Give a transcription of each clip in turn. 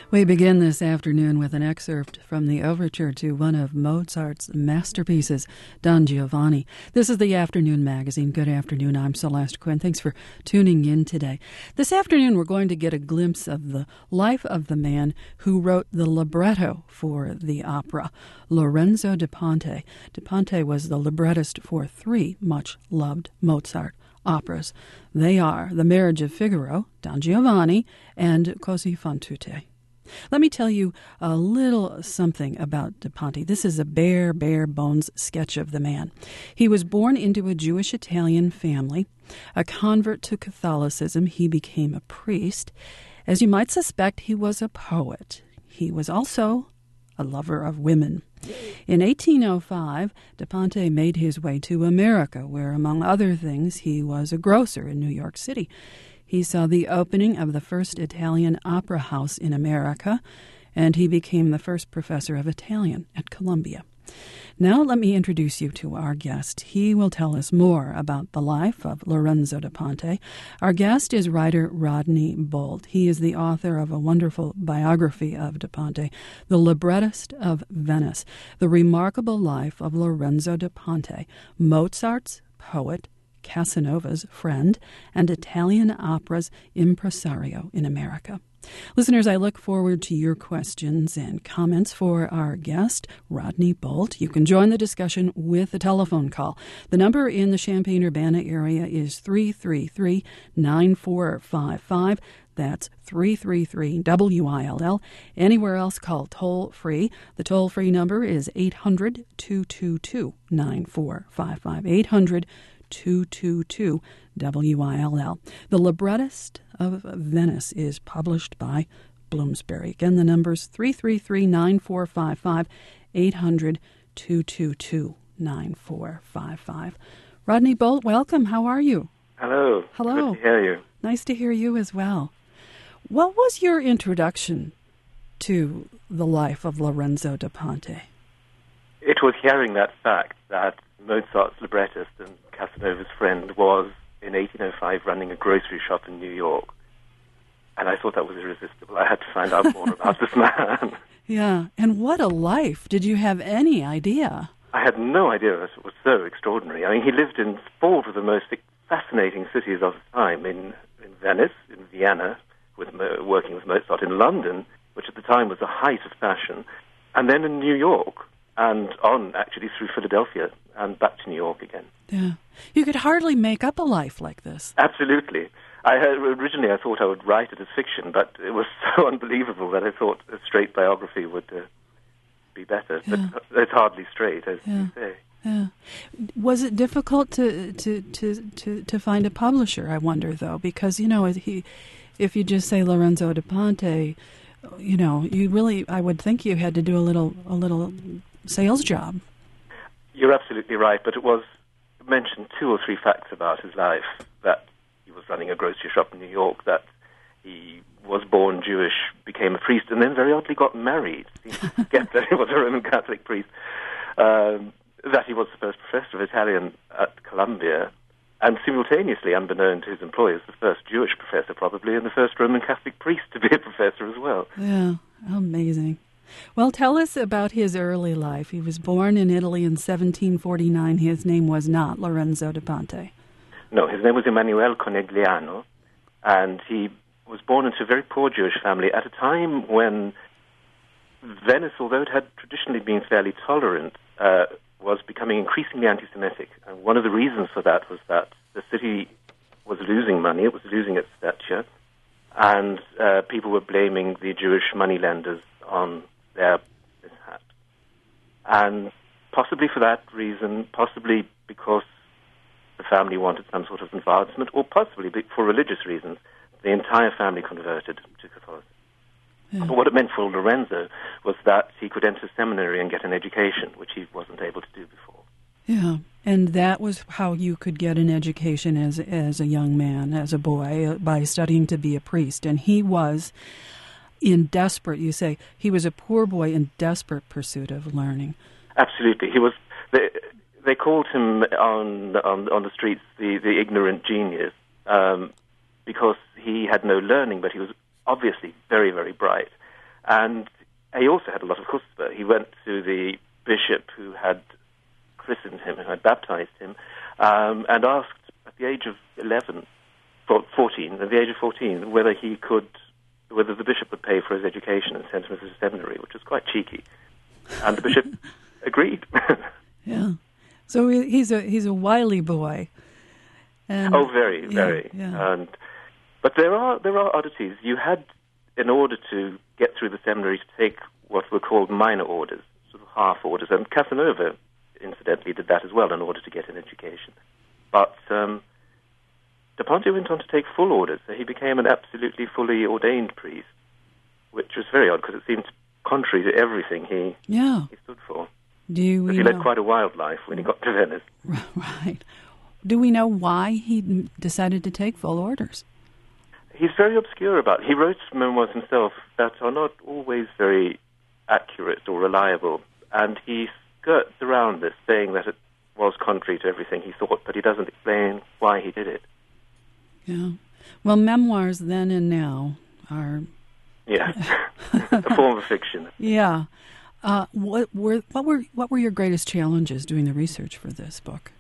We begin this afternoon with an excerpt from the overture to one of Mozart's masterpieces, Don Giovanni. This is the Afternoon Magazine. Good afternoon. I'm Celeste Quinn. Thanks for tuning in today. This afternoon, we're going to get a glimpse of the life of the man who wrote the libretto for the opera, Lorenzo da Ponte. Da Ponte was the librettist for three much-loved Mozart operas. They are The Marriage of Figaro, Don Giovanni, and Così fan tutte. Let me tell you a little something about da Ponte. This is a bare bones sketch of the man. He was born into a Jewish-Italian family. A convert to Catholicism, he became a priest. As you might suspect, he was a poet. He was also a lover of women. In 1805, da Ponte made his way to America, where, among other things, he was a grocer in New York City. He saw the opening of the first Italian opera house in America, and he became the first professor of Italian at Columbia. Now let me introduce you to our guest. He will tell us more about the life of Lorenzo da Ponte. Our guest is writer Rodney Bolt. He is the author of a wonderful biography of da Ponte, The Librettist of Venice, the remarkable life of Lorenzo da Ponte, Mozart's poet, Casanova's friend, and Italian opera's impresario in America. Listeners, I look forward to your questions and comments for our guest, Rodney Bolt. You can join the discussion with a telephone call. The number in the Champaign-Urbana area is 333-9455. That's 333-WILL. Anywhere else, call toll-free. The toll-free number is 800-222-9455. 800-222-WILL. The Librettist of Venice is published by Bloomsbury. Again, the number's 333-9455, 800-222-9455. Rodney Bolt, welcome. How are you? Hello. Hello. Good to hear you. Nice to hear you as well. What was your introduction to the life of Lorenzo da Ponte? It was hearing that fact that Mozart's librettist and Casanova's friend was, in 1805, running a grocery shop in New York. And I thought that was irresistible. I had to find out more about this man. Yeah, and what a life. Did you have any idea? I had no idea that it was so extraordinary. I mean, he lived in four of the most fascinating cities of his time, in Venice, in Vienna, working with Mozart, in London, which at the time was the height of fashion, and then in New York, and on, actually, through Philadelphia, and back to New York again. Yeah. You could hardly make up a life like this. Absolutely. Originally I thought I would write it as fiction, but it was so unbelievable that I thought a straight biography would be better. Yeah. But it's hardly straight, as you say. Yeah. Was it difficult to find a publisher, I wonder, though? Because, if you just say Lorenzo da Ponte, you really, I would think you had to do a little sales job. You're absolutely right, but it was mentioned 2 or 3 facts about his life: that he was running a grocery shop in New York, that he was born Jewish, became a priest, and then very oddly got married. He forget that he was a Roman Catholic priest. That he was the first professor of Italian at Columbia, and simultaneously, unbeknown to his employers, the first Jewish professor probably, and the first Roman Catholic priest to be a professor as well. Yeah, amazing. Well, tell us about his early life. He was born in Italy in 1749. His name was not Lorenzo da Ponte. No, his name was Emanuele Conegliano, and he was born into a very poor Jewish family at a time when Venice, although it had traditionally been fairly tolerant, was becoming increasingly anti-Semitic. And one of the reasons for that was that the city was losing money, it was losing its stature, and people were blaming the Jewish moneylenders on their mishap. And possibly for that reason, possibly because the family wanted some sort of advancement, or possibly for religious reasons, the entire family converted to Catholicism. Yeah. But what it meant for Lorenzo was that he could enter seminary and get an education, which he wasn't able to do before. Yeah, and that was how you could get an education as a young man, as a boy, by studying to be a priest. And he was he was a poor boy in desperate pursuit of learning. Absolutely. He was. They called him on the streets the ignorant genius because he had no learning, but he was obviously very, very bright. And he also had a lot of chutzpah. He went to the bishop who had christened him, who had baptized him, and asked at the age of 14, whether the bishop would pay for his education and send him to the seminary, which was quite cheeky. And the bishop agreed. Yeah. So he's a wily boy. And, very, very. Yeah. But there are oddities. You had, in order to get through the seminary, to take what were called minor orders, sort of half orders. And Casanova, incidentally, did that as well in order to get an education. But Da Ponte went on to take full orders, so he became an absolutely fully ordained priest, which was very odd because it seemed contrary to everything he stood for. He led quite a wild life when he got to Venice. Right. Do we know why he decided to take full orders? He's very obscure about it. He wrote memoirs himself that are not always very accurate or reliable, and he skirts around this, saying that it was contrary to everything he thought, but he doesn't explain why he did it. Yeah. Well, memoirs then and now are... Yeah, a form of fiction. Yeah. What were your greatest challenges doing the research for this book?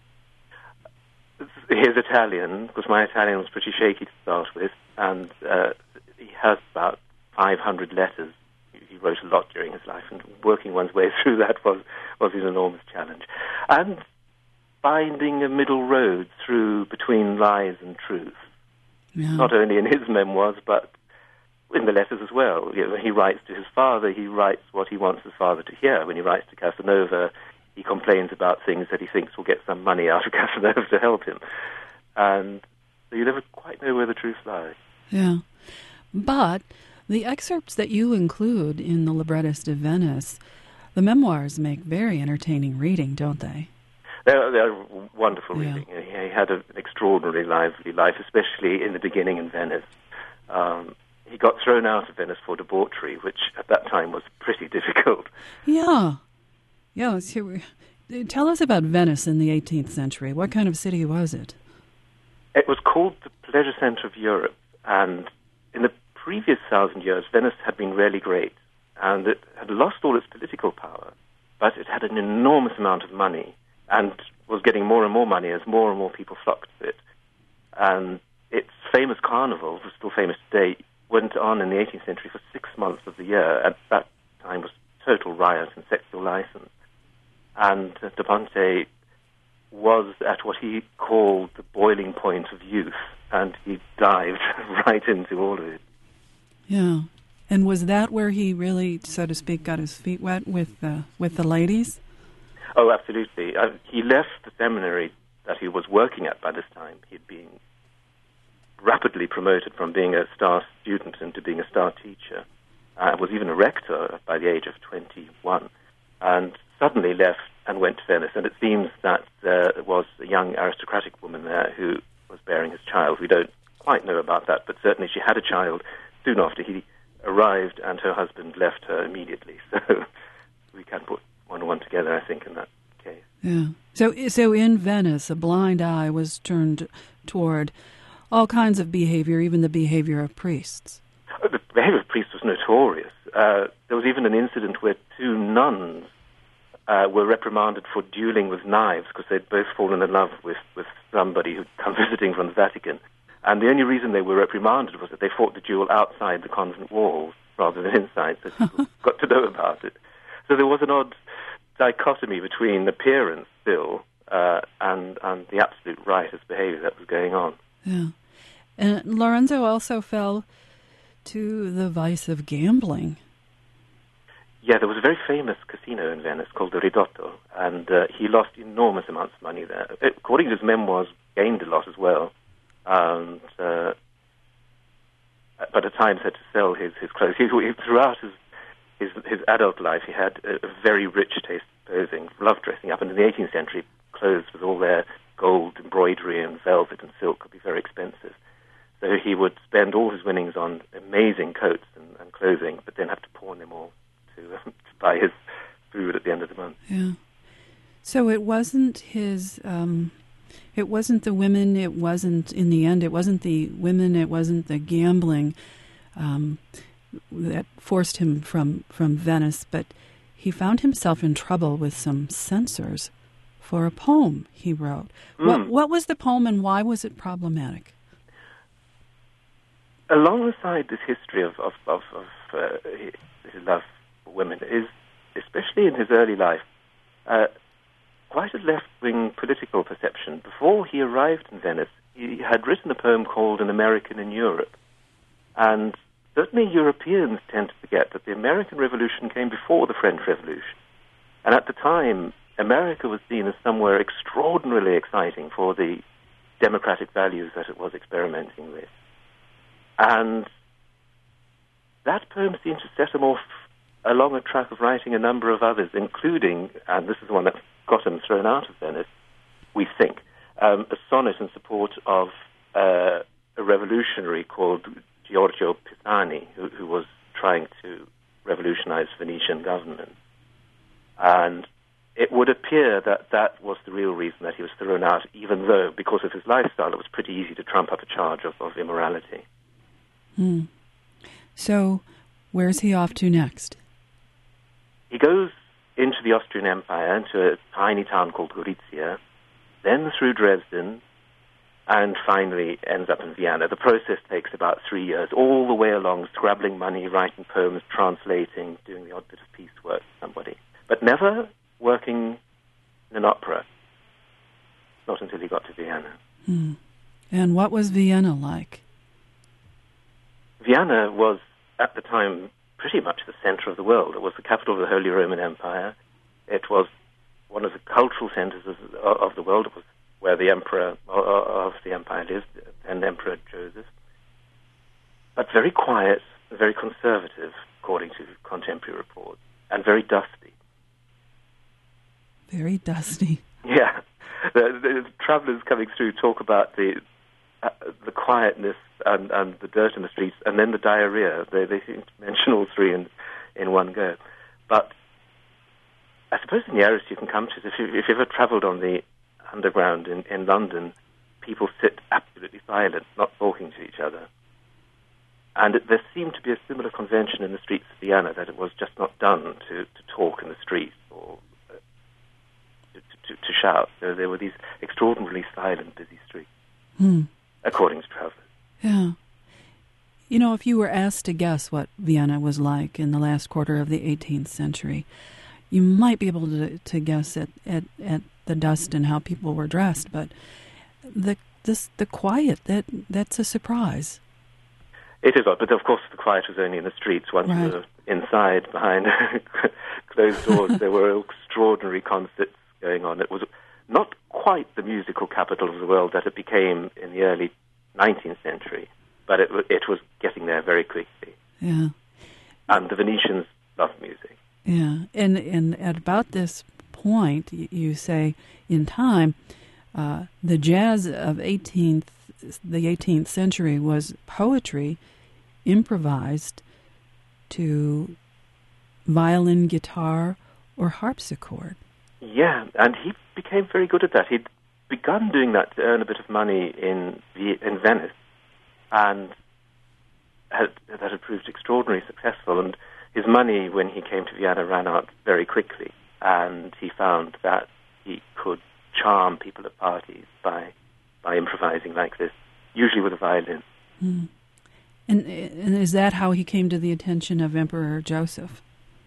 His Italian, because my Italian was pretty shaky to start with, and he has about 500 letters. He wrote a lot during his life, and working one's way through that was an enormous challenge. And finding a middle road between lies and truth, not only in his memoirs, but in the letters as well. You know, when he writes to his father, he writes what he wants his father to hear. When he writes to Casanova, he complains about things that he thinks will get some money out of Casanova to help him. And so you never quite know where the truth lies. Yeah. But the excerpts that you include in The Librettist of Venice, the memoirs make very entertaining reading, don't they? They're wonderful reading. He had an extraordinarily lively life, especially in the beginning in Venice. He got thrown out of Venice for debauchery, which at that time was pretty difficult. Yeah. Yeah. Tell us about Venice in the 18th century. What kind of city was it? It was called the pleasure center of Europe, and in the previous 1,000 years, Venice had been really great, and it had lost all its political power, but it had an enormous amount of money, and was getting more and more money as more and more people flocked to it. And its famous carnival, was still famous today, went on in the 18th century for 6 months of the year. At that time was total riot and sexual license. And Da Ponte was at what he called the boiling point of youth, and he dived right into all of it. Yeah. And was that where he really, so to speak, got his feet wet with the ladies? Oh, absolutely. He left the seminary that he was working at by this time. He'd been rapidly promoted from being a star student into being a star teacher. Was even a rector by the age of 21, and suddenly left and went to Venice. And it seems that there was a young aristocratic woman there who was bearing his child. We don't quite know about that, but certainly she had a child soon after he arrived, and her husband left her immediately. So we can put one and one together, I think, in that case. Yeah. So in Venice, a blind eye was turned toward all kinds of behavior, even the behavior of priests. The behavior of priests was notorious. There was even an incident where 2 nuns were reprimanded for dueling with knives because they'd both fallen in love with somebody who'd come visiting from the Vatican. And the only reason they were reprimanded was that they fought the duel outside the convent walls rather than inside, so people got to know about it. So there was an odd dichotomy between appearance still and the absolute riotous behavior that was going on. Yeah. And Lorenzo also fell to the vice of gambling. Yeah, there was a very famous casino in Venice called the Ridotto, and he lost enormous amounts of money there. According to his memoirs, gained a lot as well. And but at times had to sell his clothes. Throughout his adult life, he had a very rich taste in clothing, loved dressing up. And in the 18th century, clothes with all their gold embroidery and velvet and silk could be very expensive. So he would spend all his winnings on amazing coats and clothing, but then have to pawn them all to buy his food at the end of the month. Yeah. So it wasn't his... It wasn't the women, in the end, it wasn't the women, it wasn't the gambling. that forced him from Venice, but he found himself in trouble with some censors for a poem he wrote. What was the poem, and why was it problematic? Alongside this history of his love for women is, especially in his early life, quite a left-wing political perception. Before he arrived in Venice, he had written a poem called An American in Europe. And certainly Europeans tend to forget that the American Revolution came before the French Revolution. And at the time, America was seen as somewhere extraordinarily exciting for the democratic values that it was experimenting with. And that poem seemed to set him off along a track of writing a number of others, including, and this is the one that got him thrown out of Venice, we think, a sonnet in support of a revolutionary called Giorgio Pisani, who was trying to revolutionize Venetian government. And it would appear that that was the real reason that he was thrown out, even though, because of his lifestyle, it was pretty easy to trump up a charge of immorality. So, where's he off to next? He goes into the Austrian Empire, into a tiny town called Gorizia, then through Dresden, and finally ends up in Vienna. The process takes about 3 years, all the way along, scrabbling money, writing poems, translating, doing the odd bit of piecework for somebody. But never working in an opera, not until he got to Vienna. And what was Vienna like? Vienna was, at the time, pretty much the center of the world. It was the capital of the Holy Roman Empire. It was one of the cultural centers of the world. It was where the emperor of the empire lived, and Emperor Joseph. But very quiet, very conservative, according to contemporary reports, and very dusty. Very dusty. Yeah. The travelers coming through talk about the quietness and the dirt in the streets, and then the diarrhea. They seem to mention all three in one go. But I suppose in the areas you can come to, if you've ever travelled on the underground in London, people sit absolutely silent, not talking to each other. And there seemed to be a similar convention in the streets of Vienna, that it was just not done to talk in the streets or to shout. So there were these extraordinarily silent, busy streets, according to travellers. Yeah. You know, if you were asked to guess what Vienna was like in the last quarter of the 18th century, you might be able to guess at the dust and how people were dressed, but the quiet, that's a surprise. It is odd, but of course the quiet was only in the streets. Once you were inside, behind closed doors, there were extraordinary concerts going on. It was not quite the musical capital of the world that it became in the early 19th century, but it was getting there very quickly. Yeah. And the Venetians loved music. Yeah, and at about this point, you say, in time, the jazz of the 18th century was poetry improvised to violin, guitar, or harpsichord. Yeah, and he became very good at that. He'd begun doing that to earn a bit of money in Venice, and that had proved extraordinarily successful. And his money, when he came to Vienna, ran out very quickly, and he found that he could charm people at parties by improvising like this, usually with a violin. And is that how he came to the attention of Emperor Joseph?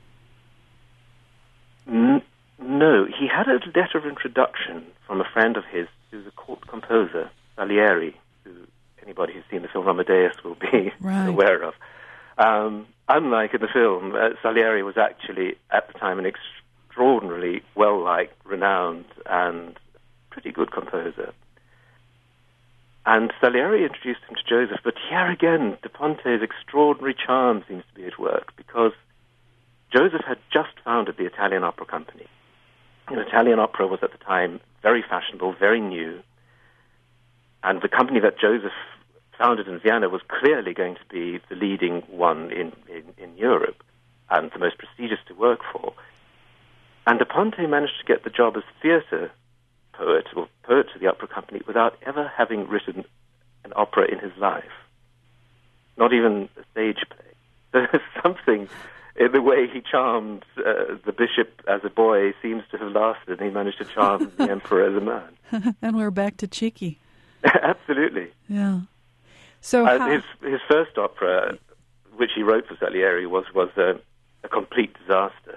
No, he had a letter of introduction from a friend of his who's a court composer, Salieri, who anybody who's seen the film Amadeus will be aware of. Unlike in the film, Salieri was actually, at the time, an extraordinarily well-liked, renowned, and pretty good composer. And Salieri introduced him to Joseph, but here again, Da Ponte's extraordinary charm seems to be at work, because Joseph had just founded the Italian Opera Company. And Italian opera was at the time very fashionable, very new, and the company that Joseph founded in Vienna was clearly going to be the leading one in Europe and the most prestigious to work for. And Da Ponte managed to get the job as theatre poet, or poet to the opera company, without ever having written an opera in his life, not even a stage play. There's something in the way he charmed the bishop as a boy seems to have lasted, and he managed to charm the emperor as a man. And we're back to cheeky. Absolutely. Yeah. So his first opera, which he wrote for Salieri, was a complete disaster.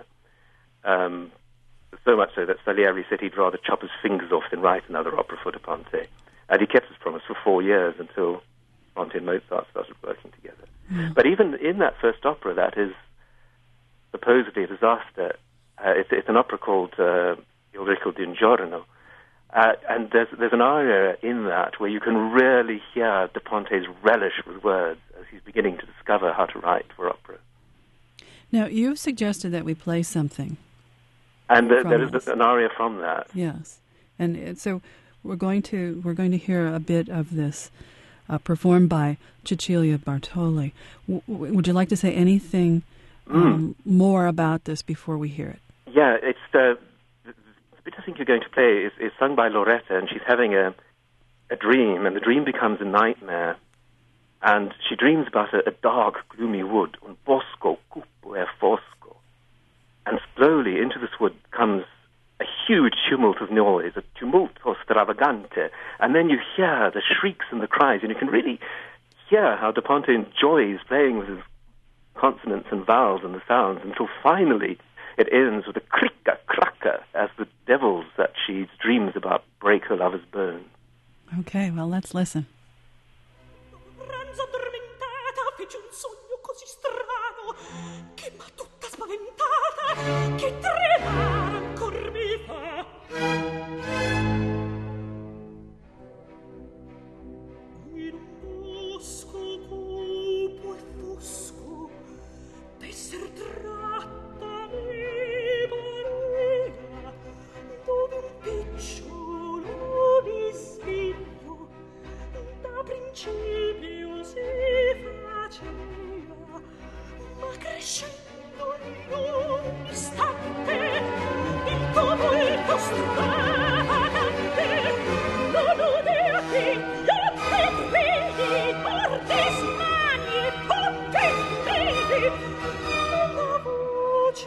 So much so that Salieri said he'd rather chop his fingers off than write another opera for Da Ponte. And he kept his promise for 4 years until Ponte and Mozart started working together. Mm. But even in that first opera, that is supposedly a disaster. It's an opera called Il Ricco di un Giorno. And there's an aria in that where you can really hear Da Ponte's relish with words as he's beginning to discover how to write for opera. Now, you've suggested that we play something. And there is an aria from that. Yes. And so we're going to hear a bit of this performed by Cecilia Bartoli. Would you like to say anything more about this before we hear it? Yeah, it's the bit I think you're going to play is sung by Loretta, and she's having a dream, and the dream becomes a nightmare. And she dreams about a dark, gloomy wood, un bosco cupo e fosco. And slowly into this wood comes a huge tumult of noise, a tumulto stravagante. And then you hear the shrieks and the cries, and you can really hear how Da Ponte enjoys playing with his consonants and vowels and the sounds until finally it ends with a cricca, cracca, as the devils that she dreams about break her lover's bones. Okay, well, let's listen. Ranzo addormentata fece un sogno così strano che m'ha tutta spaventata, che tremare ancor mi fa. In un bosco cupo e fosco d'esser tratta mi parea, dove un picciolo bisbiglio da principio si faceva, ma crescendo in un istante il tumulto stravagante non udea figlio e figli, mortis mani e ponte figli, una voce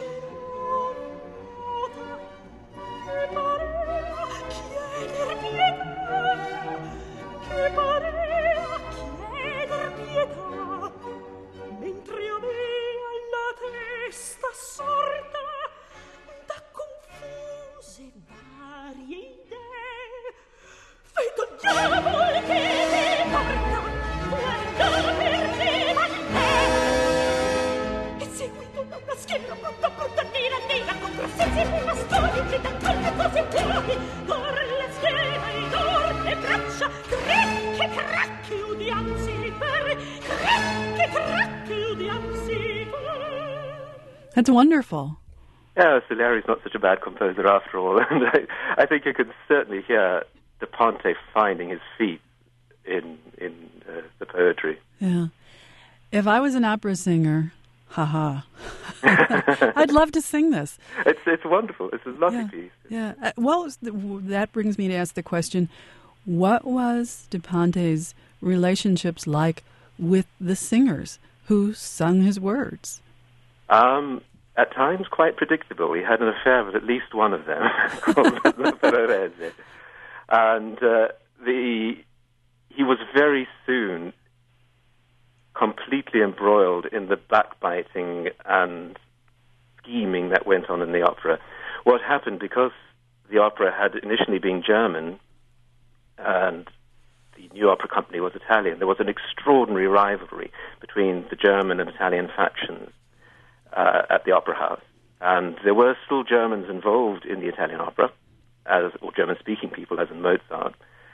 nota che parea chieder pietà, che parea chieder pietà, mentre avea la testa sorta da confuse varie idee. Vedo il diavolo che mi porta, guarda per me va in te, e seguito da una schiena brutta nera, con grossetti e bastoni che da tante cose buoni, dor la schiena e dor le braccia, cracche udianzi per, cracche udianzi per. That's wonderful. Yeah, Salieri's not such a bad composer after all, and I think you can certainly hear Da Ponte finding his feet in the poetry. Yeah. If I was an opera singer, haha, I'd love to sing this. It's wonderful. It's a lovely piece. Yeah. Well, that brings me to ask the question, what was Da Ponte's relationships like with the singers who sung his words? At times quite predictable. He had an affair with at least one of them, called La Ferrarese. And he was very soon completely embroiled in the backbiting and scheming that went on in the opera. What happened, because the opera had initially been German and the new opera company was Italian, there was an extraordinary rivalry between the German and Italian factions at the opera house. And there were still Germans involved in the Italian opera, or German-speaking people, as in Mozart.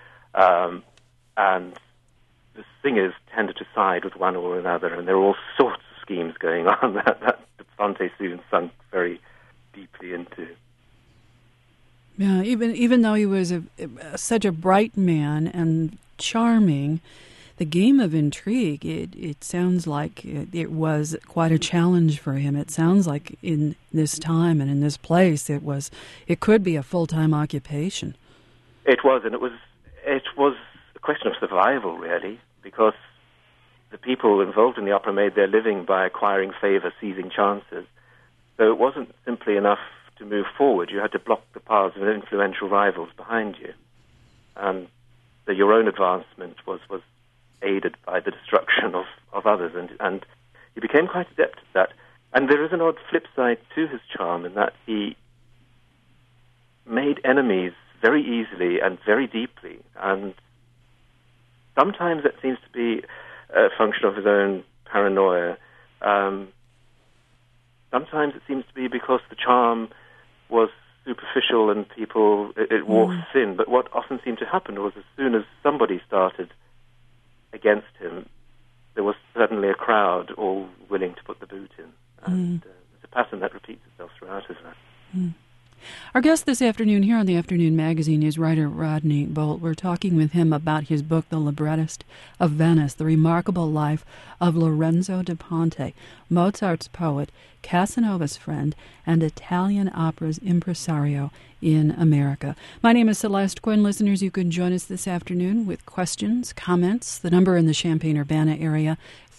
And the singers tended to side with one or another, and there were all sorts of schemes going on that Da Ponte soon sunk very deeply into. Yeah, even though he was such a bright man and charming, the game of intrigue, it sounds like it was quite a challenge for him. It sounds like in this time and in this place, it could be a full-time occupation. It was, and it was a question of survival, really, because the people involved in the opera made their living by acquiring favor, seizing chances. So it wasn't simply enough to move forward. You had to block the paths of influential rivals behind you. And so your own advancement was aided by the destruction of others. And he became quite adept at that. And there is an odd flip side to his charm in that he made enemies very easily and very deeply. And sometimes that seems to be a function of his own paranoia. Sometimes it seems to be because the charm was superficial and it wore thin. But what often seemed to happen was as soon as somebody started against him, there was suddenly a crowd all willing to put the boot in. And it's a pattern that repeats itself throughout his life. Our guest this afternoon here on the Afternoon Magazine is writer Rodney Bolt. We're talking with him about his book, The Librettist of Venice, The Remarkable Life of Lorenzo da Ponte, Mozart's poet, Casanova's friend, and Italian opera's impresario in America. My name is Celeste Quinn. Listeners, you can join us this afternoon with questions, comments. The number in the Champaign-Urbana area,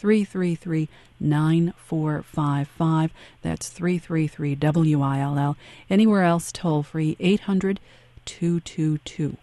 333-9455. That's 333-WILL. Anywhere else, toll free, 800-222-9455.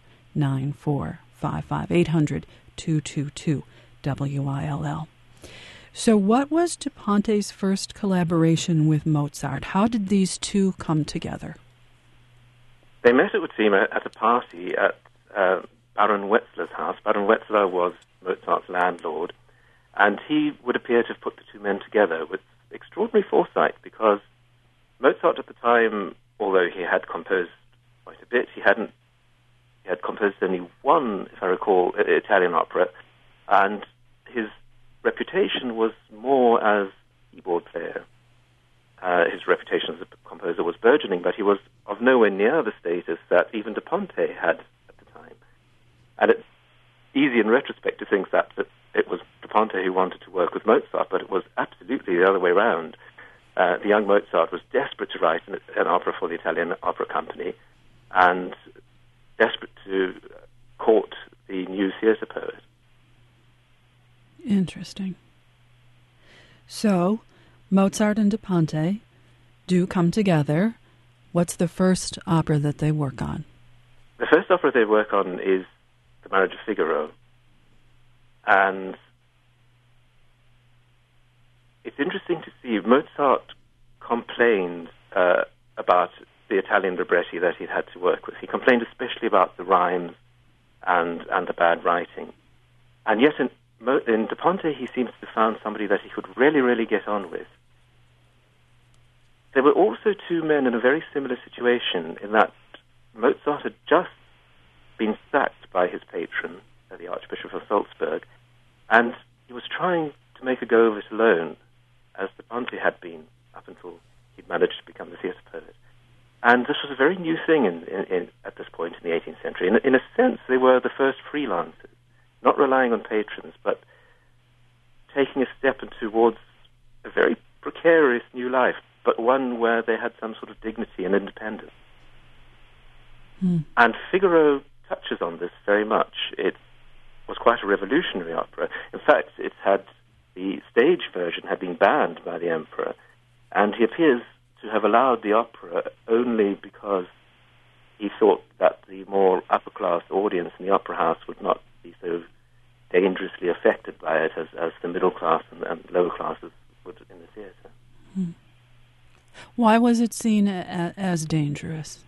800-222-WILL. So what was da Ponte's first collaboration with Mozart? How did these two come together? They met, it would seem, at a party at Baron Wetzlar's house. Baron Wetzlar was Mozart's landlord, and he would appear to have put the two men together with extraordinary foresight, because Mozart at the time, although he had composed quite a bit, he had composed only one, if I recall, Italian opera, and his reputation was more as keyboard player. His reputation as a composer was burgeoning, but he was of nowhere near the status that even da Ponte had at the time. And it's easy in retrospect to think that it was da Ponte who wanted to work with Mozart, but it was absolutely the other way around. The young Mozart was desperate to write an opera for the Italian Opera Company and desperate to court the new theatre poet. Interesting. So, Mozart and da Ponte do come together. What's the first opera that they work on? The first opera they work on is The Marriage of Figaro. And it's interesting to see Mozart complained about the Italian libretti that he'd had to work with. He complained especially about the rhymes and the bad writing. And yet in da Ponte, he seems to have found somebody that he could really, really get on with. There were also two men in a very similar situation in that Mozart had just been sacked by his patron, the Archbishop of Salzburg, and he was trying to make a go of it alone, as da Ponte had been up until he'd managed to become the theatre poet. And this was a very new thing at this point in the 18th century. In a sense, they were the first freelancers, not relying on patrons, but taking a step towards a very precarious new life, but one where they had some sort of dignity and independence. And Figaro touches on this very much. It was quite a revolutionary opera. In fact, the stage version had been banned by the emperor, and he appears to have allowed the opera only because he thought that the more upper-class audience in the opera house would not be so dangerously affected by it as the middle class and lower classes would in the theatre. Why was it seen as dangerous?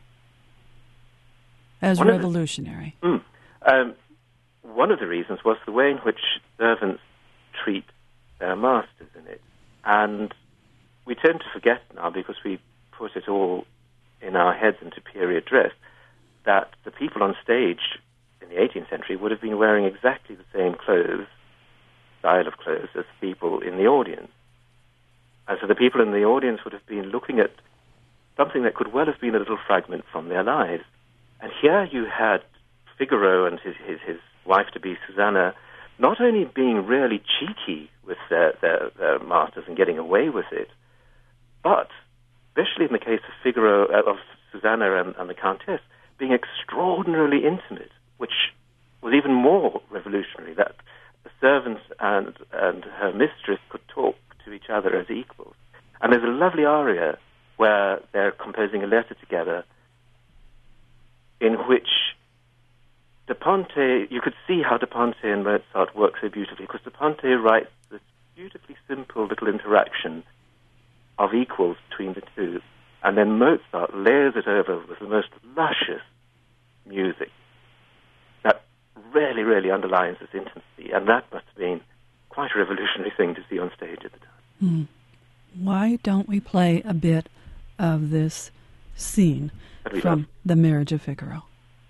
As revolutionary? One of the reasons was the way in which servants treat their masters in it. And we tend to forget now, because we put it all in our heads into period dress, that the people on stage in the 18th century would have been wearing exactly the same style of clothes, as people in the audience. And so the people in the audience would have been looking at something that could well have been a little fragment from their lives. And here you had Figaro and his wife-to-be, Susanna, not only being really cheeky with their masters and getting away with it, but, especially in the case of Figaro, of Susanna and the Countess, being extraordinarily intimate, which was even more revolutionary, that a servant and her mistress could talk to each other as equals. And there's a lovely aria where they're composing a letter together in which Da Ponte, you could see how Da Ponte and Mozart work so beautifully, because Da Ponte writes this beautifully simple little interaction of equals between the two, and then Mozart layers it over with the most luscious music that really, really underlines this intimacy, and that must have been quite a revolutionary thing to see on stage at the time. Why don't we play a bit of this scene from The Marriage of Figaro?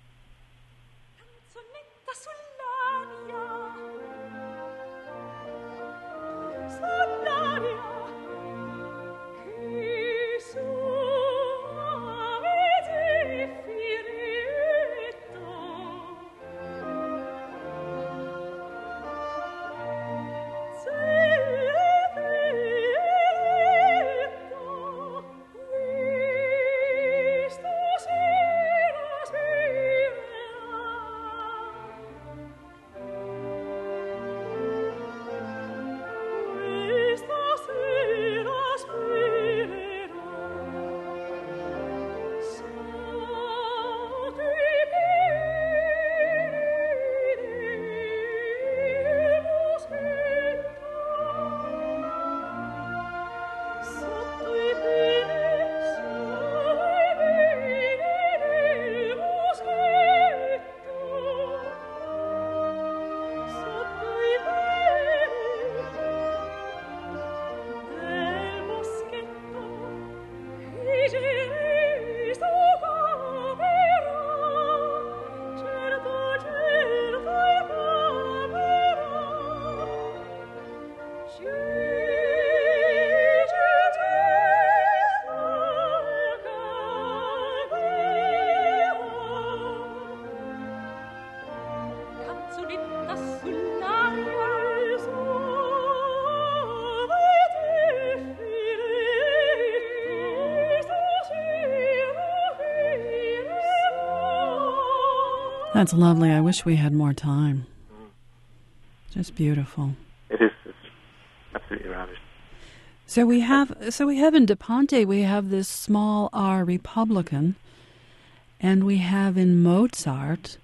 That's lovely. I wish we had more time. Just beautiful. It is. It's absolutely ravishing. So we have in Da Ponte, we have this small R Republican, and we have in Mozart,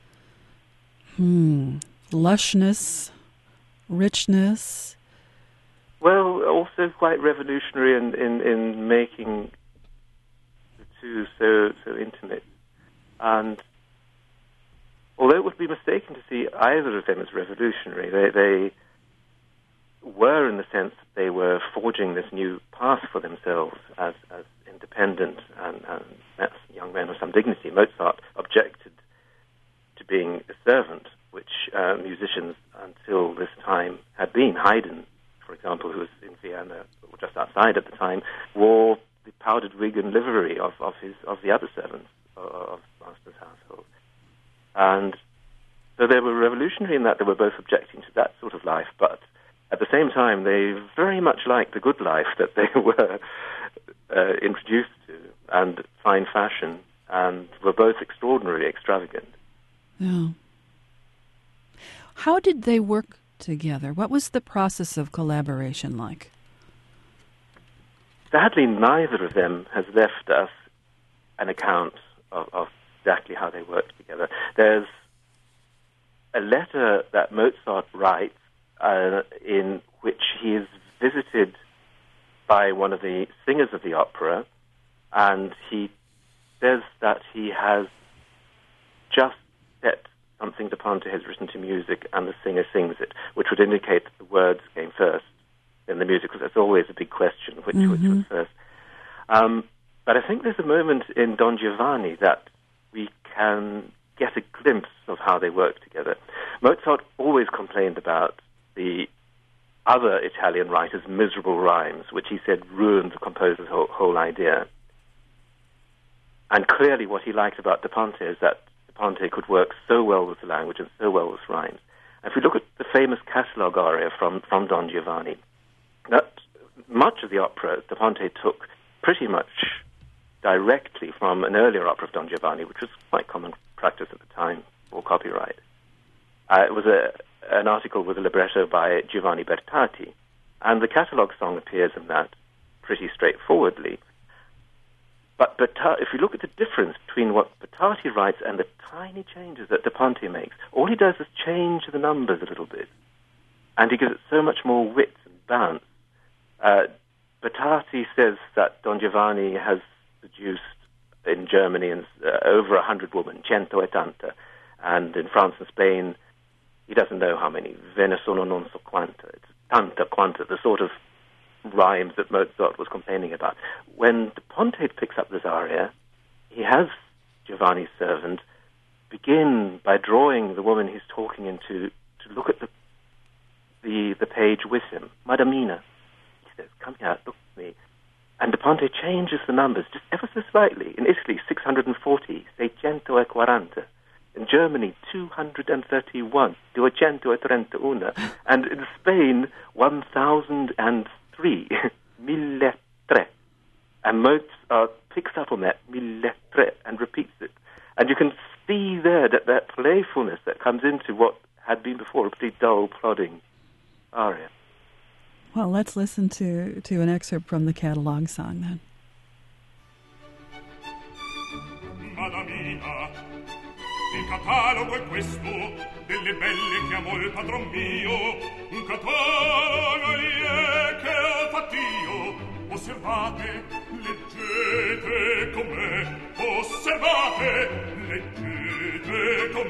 lushness, richness. Well, also quite revolutionary in making the two so intimate. And although it would be mistaken to see either of them as revolutionary, they were, in the sense that they were forging this new path for themselves as independent and young men of some dignity. Mozart objected to being a servant, which musicians until this time had been. Haydn, for example, who was in Vienna, or just outside at the time, wore the powdered wig and livery of the other servants of the master's household. And so they were revolutionary in that they were both objecting to that sort of life, but at the same time they very much liked the good life that they were introduced to, and fine fashion, and were both extraordinarily extravagant. Yeah. How did they work together? What was the process of collaboration like? Sadly, neither of them has left us an account of exactly how they worked together. There's a letter that Mozart writes in which he is visited by one of the singers of the opera, and he says that he has just set something Da Ponte has written to music, and the singer sings it, which would indicate that the words came first in the music, because that's always a big question, which was first. But I think there's a moment in Don Giovanni that we can get a glimpse of how they work together. Mozart always complained about the other Italian writers' miserable rhymes, which he said ruined the composer's whole idea. And clearly what he liked about Da Ponte is that Da Ponte could work so well with the language and so well with rhymes. And if we look at the famous catalogue aria from Don Giovanni, that much of the opera Da Ponte took pretty much directly from an earlier opera of Don Giovanni, which was quite common practice at the time for copyright. It was an article with a libretto by Giovanni Bertati, and the catalogue song appears in that pretty straightforwardly. But if you look at the difference between what Bertati writes and the tiny changes that Da Ponte makes, all he does is change the numbers a little bit, and he gives it so much more wit and balance. Bertati says that Don Giovanni has produced in Germany over 100 women, 180, and in France and Spain, he doesn't know how many. Ve ne sono non so quante. It's tanta quanta, the sort of rhymes that Mozart was complaining about. When Da Ponte picks up this aria, he has Giovanni's servant begin by drawing the woman he's talking into to look at the page with him. Madamina, he says, come here, look at me. And Da Ponte changes the numbers just ever so slightly. In Italy, 640, 640. In Germany, 231, 231. And in Spain, 1003, 1003. And Mozart picks up on that, 1003, and repeats it. And you can see there that playfulness that comes into what had been before a pretty dull, plodding aria. Well, let's listen to an excerpt from the catalog song then. Madamina, il catalogo è questo, delle belle che amò il padron mio, un catalogo che ho fatto io. Osservate, leggete con me, osservate, leggete con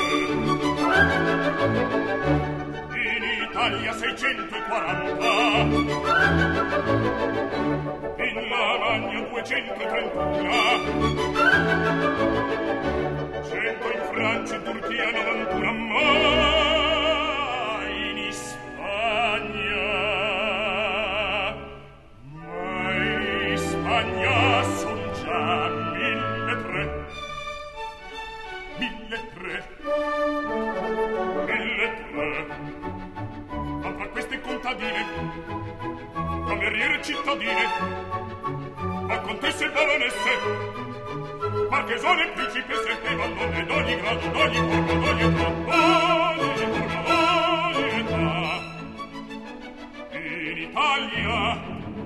me. In Italia 640, in Lavagna 231, 100 in Francia, in Turchia 91, ma in Spagna son già 1003. 1003. 1003. Ma tra queste contadine, cameriere cittadine, ma contesse e baronesse, marchesone e principesse, e donne d'ogni grado, d'ogni forma, d'ogni età. In Italia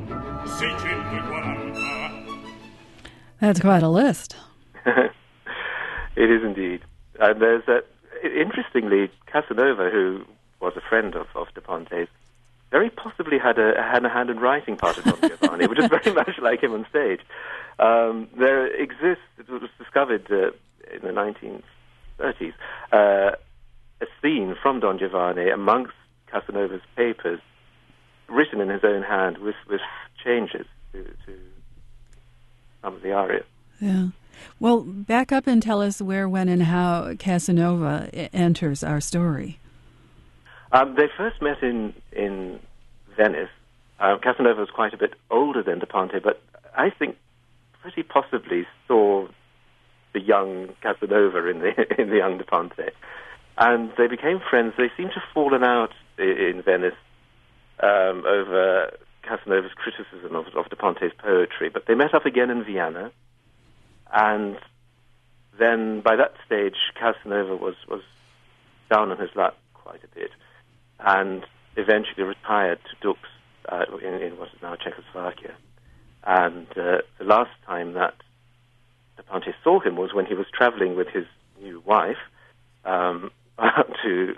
640. That's quite a list. It is indeed. And there's that. Interestingly, Casanova, who was a friend of Da Ponte's, very possibly had a hand in writing part of Don Giovanni, which is very much like him on stage. There exists, it was discovered in the 1930s, a scene from Don Giovanni amongst Casanova's papers, written in his own hand with changes to some of the aria. Yeah. Well, back up and tell us where, when, and how Casanova enters our story. They first met in Venice. Casanova was quite a bit older than Da Ponte, but I think pretty possibly saw the young Casanova in the young Da Ponte. And they became friends. They seem to have fallen out in Venice over Casanova's criticism of Da Ponte's poetry, but they met up again in Vienna. And then by that stage, Casanova was down on his luck quite a bit, and eventually retired to Dux in what is now Czechoslovakia. And the last time that Da Ponte saw him was when he was traveling with his new wife to,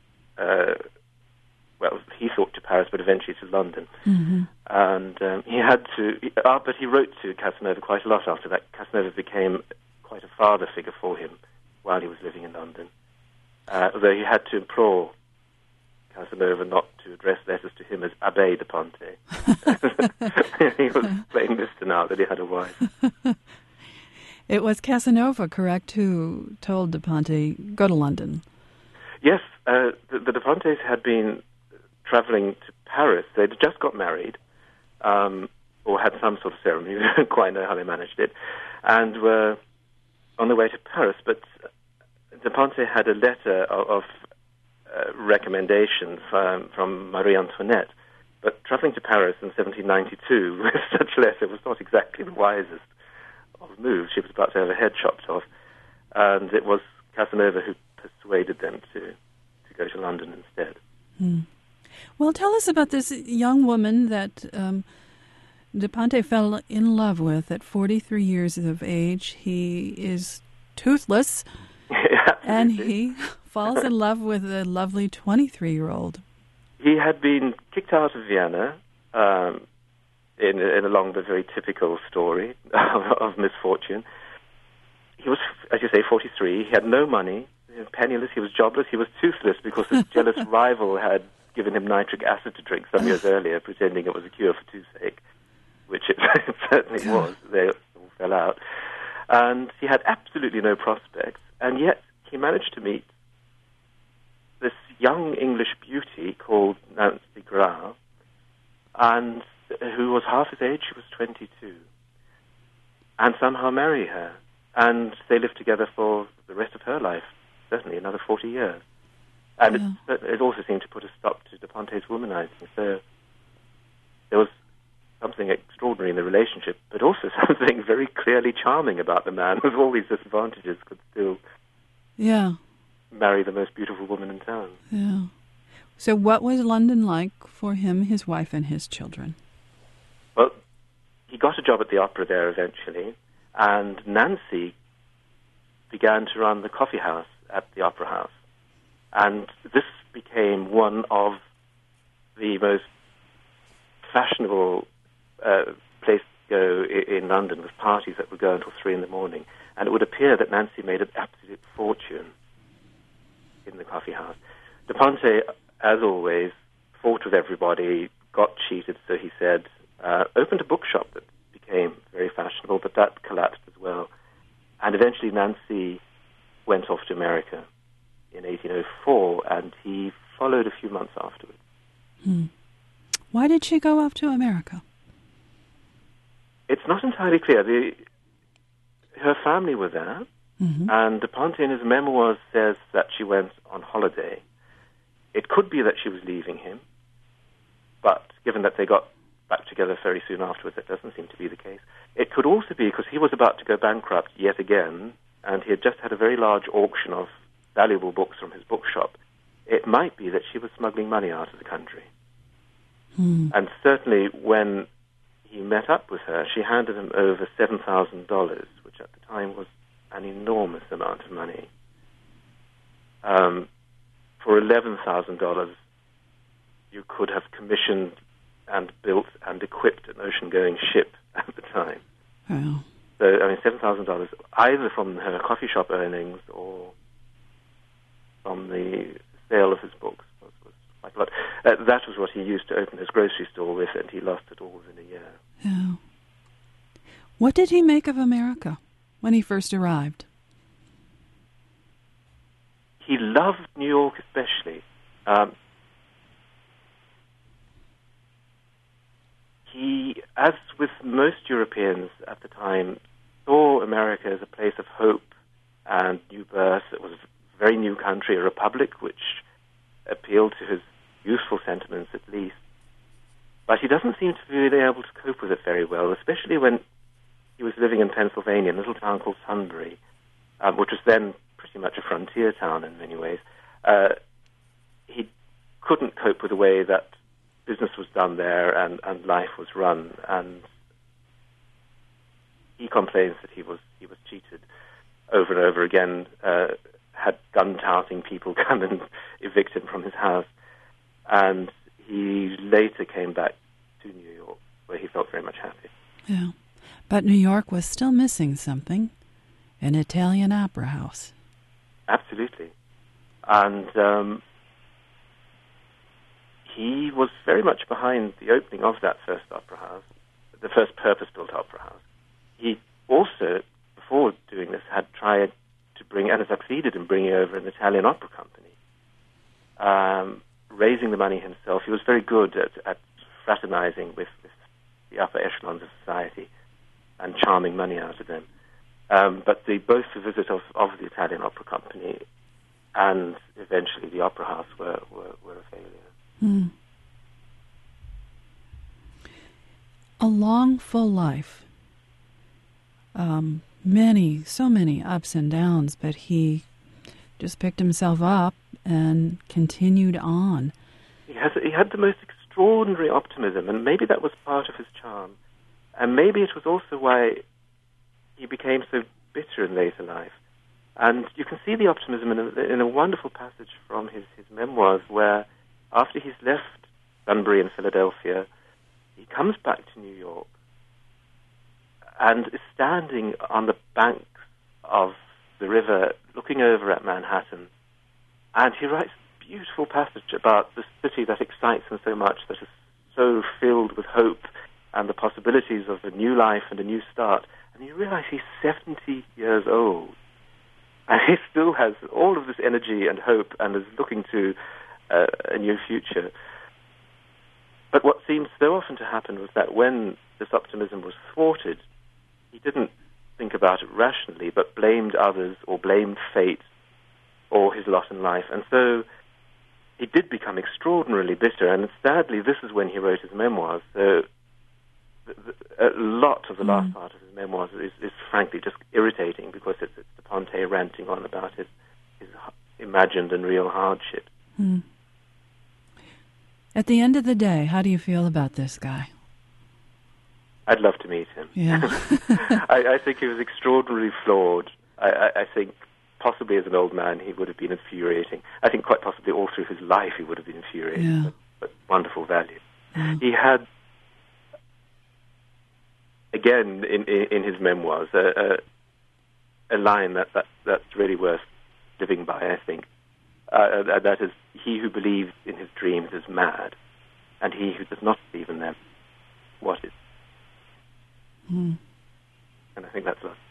he thought to Paris, but eventually to London. Mm-hmm. And he had to, but he wrote to Casanova quite a lot after that. Casanova became quite a father figure for him while he was living in London, although he had to implore Casanova not to address letters to him as Abbé Da Ponte. He was playing Mr. now that he had a wife. It was Casanova, correct, who told Da Ponte, go to London. Yes, the Da Pontes had been traveling to Paris. They'd just got married, or had some sort of ceremony. We don't quite know how they managed it, and were on the way to Paris. But Da Ponte had a letter of recommendation from Marie Antoinette. But traveling to Paris in 1792 with such a letter was not exactly the wisest of moves. She was about to have her head chopped off, and it was Casanova who persuaded them to go to London instead. Well, tell us about this young woman that De Ponte fell in love with at 43 years of age. He is toothless, and he falls in love with a lovely 23-year-old. He had been kicked out of Vienna along the very typical story of misfortune. He was, as you say, 43. He had no money. He was penniless. He was jobless. He was toothless because a jealous rival had given him nitric acid to drink some years earlier, pretending it was a cure for toothache, which it certainly was. They all fell out. And he had absolutely no prospects, and yet he managed to meet this young English beauty called Nancy Grau, and who was half his age. She was 22, and somehow marry her. And they lived together for the rest of her life, certainly another 40 years. And it also seemed to put a stop to De Ponte's womanizing. So there was something extraordinary in the relationship, but also something very clearly charming about the man with all these disadvantages could still marry the most beautiful woman in town. Yeah. So what was London like for him, his wife, and his children? Well, he got a job at the opera there eventually, and Nancy began to run the coffee house at the Opera House. And this became one of the most fashionable places to go in London, with parties that would go until 3 in the morning. And it would appear that Nancy made an absolute fortune in the coffee house. De Ponte, as always, fought with everybody, got cheated, so he said, opened a bookshop that became very fashionable, but that collapsed as well. And eventually Nancy went off to America in 1804, and he followed a few months afterwards. Why did she go off to America? It's not entirely clear. Her family were there, and De Ponte in his memoirs says that she went on holiday. It could be that she was leaving him, but given that they got back together very soon afterwards, that doesn't seem to be the case. It could also be because he was about to go bankrupt yet again, and he had just had a very large auction of valuable books from his bookshop. It might be that she was smuggling money out of the country. And certainly when he met up with her, she handed him over $7,000, which at the time was an enormous amount of money. For $11,000, you could have commissioned and built and equipped an ocean-going ship at the time. Wow. So, I mean, $7,000, either from her coffee shop earnings or from the sale of his books, was quite a lot. That was what he used to open his grocery store with, and he lost it all within a year. Yeah. What did he make of America when he first arrived? He loved New York especially. He, as with most Europeans at the time, saw America as a place of hope and new birth. It was a very new country, a republic, which appealed to his youthful sentiments at least. But he doesn't seem to be really able to cope with it very well, especially when he was living in Pennsylvania, a little town called Sunbury, which was then pretty much a frontier town in many ways. He couldn't cope with the way that business was done there and life was run, and he complains that he was cheated over and over again, had gun-touting people come and evict him from his house, and he later came back to New York, where he felt very much happy. Yeah, but New York was still missing something, an Italian opera house. Absolutely. And he was very much behind the opening of that first opera house, the first purpose-built opera house. He also, before doing this, had tried to bring, and succeeded in bringing over an Italian opera company, raising the money himself. He was very good at fraternizing with the upper echelons of society and charming money out of them. But both the visit of the Italian opera company and eventually the opera house were a failure. A long, full life. So many ups and downs, but he just picked himself up and continued on. He had the most extraordinary optimism, and maybe that was part of his charm. And maybe it was also why he became so bitter in later life. And you can see the optimism in a wonderful passage from his memoirs, where after he's left Sunbury and Philadelphia, he comes back to New York and is standing on the banks of the river looking over at Manhattan. And he writes a beautiful passage about the city that excites him so much, that is so filled with hope and the possibilities of a new life and a new start. And you realize he's 70 years old. And he still has all of this energy and hope and is looking to a new future. But what seems so often to happen was that when this optimism was thwarted, he didn't think about it rationally, but blamed others or blamed fate or his lot in life. And so he did become extraordinarily bitter. And sadly, this is when he wrote his memoirs. So a lot of the last part of his memoirs is frankly just irritating, because it's de Ponte ranting on about his imagined and real hardship. Mm. At the end of the day, how do you feel about this guy? I'd love to meet him. Yeah. I think he was extraordinarily flawed. I think possibly as an old man he would have been infuriating. I think quite possibly all through his life he would have been infuriating, yeah. but wonderful value. Yeah. He had, again, in his memoirs, a line that's really worth living by, I think. That is, he who believes in his dreams is mad, and he who does not believe in them, what is? Mm. And I think that's love.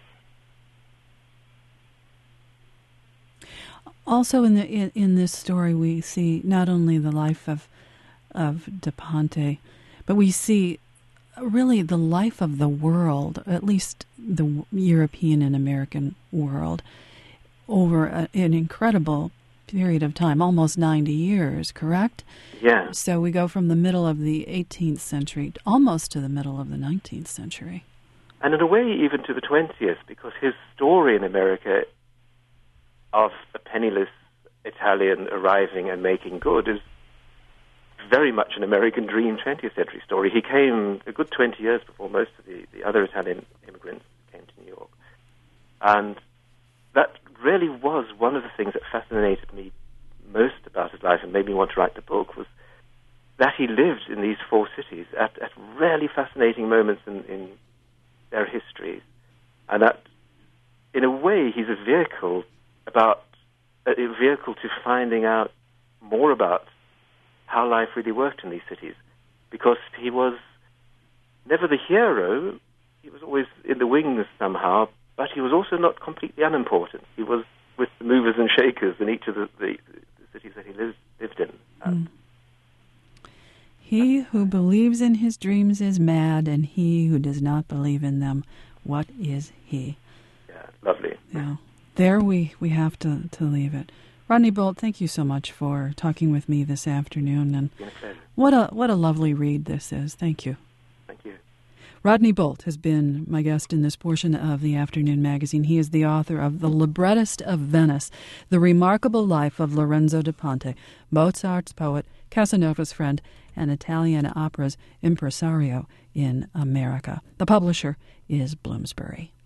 Also, in this story, we see not only the life of de Ponte, but we see really the life of the world, at least the European and American world, over an incredible period of time, almost 90 years, correct? Yeah. So we go from the middle of the 18th century almost to the middle of the 19th century. And in a way, even to the 20th, because his story in America of a penniless Italian arriving and making good is very much an American dream 20th century story. He came a good 20 years before most of the other Italian immigrants came to New York. And that really was one of the things that fascinated me most about his life and made me want to write the book, was that he lived in these four cities at really fascinating moments in their histories. And that, in a way, he's a vehicle to finding out more about how life really worked in these cities, because he was never the hero. He was always in the wings somehow, but he was also not completely unimportant. He was with the movers and shakers in each of the cities that he lived in. He who believes in his dreams is mad, and he who does not believe in them, what is he? Yeah, lovely. Yeah. There we have to leave it. Rodney Bolt, thank you so much for talking with me this afternoon. And what a lovely read this is. Thank you. Thank you. Rodney Bolt has been my guest in this portion of the Afternoon Magazine. He is the author of The Librettist of Venice, The Remarkable Life of Lorenzo da Ponte, Mozart's poet, Casanova's friend, and Italian opera's impresario in America. The publisher is Bloomsbury.